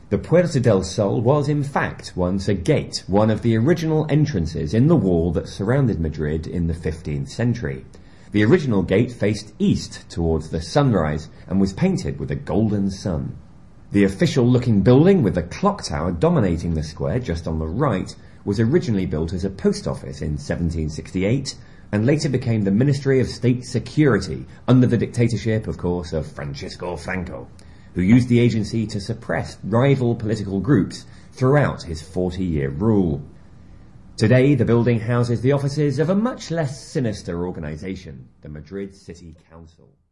The Puerta del Sol was in fact once a gate, one of the original entrances in the wall that surrounded Madrid in the 15th century. The original gate faced east towards the sunrise and was painted with a golden sun. The official-looking building with the clock tower dominating the square just on the right was originally built as a post office in 1768 and later became the Ministry of State Security under the dictatorship, of course, of Francisco Franco, who used the agency to suppress rival political groups throughout his 40-year rule. Today, the building houses the offices of a much less sinister organisation, the Madrid City Council.